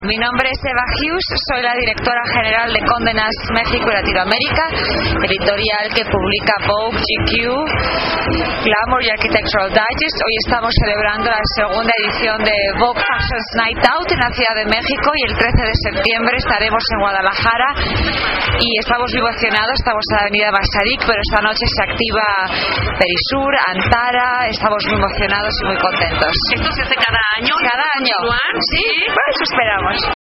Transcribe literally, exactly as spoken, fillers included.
Mi nombre es Eva Hughes, soy la directora general de Condé Nast México y Latinoamérica, editorial que publica Vogue, G Q, Glamour y Architectural Digest. Hoy estamos celebrando la segunda edición de Vogue Fashion Night Out en la Ciudad de México y el trece de septiembre estaremos en Guadalajara y estamos muy emocionados. Estamos en la avenida Masaryk, pero esta noche se activa Perisur, Antara. Estamos muy emocionados y muy contentos. ¿Esto se hace cada año? Cada año. ¿Juan? Sí, pues eso esperamos.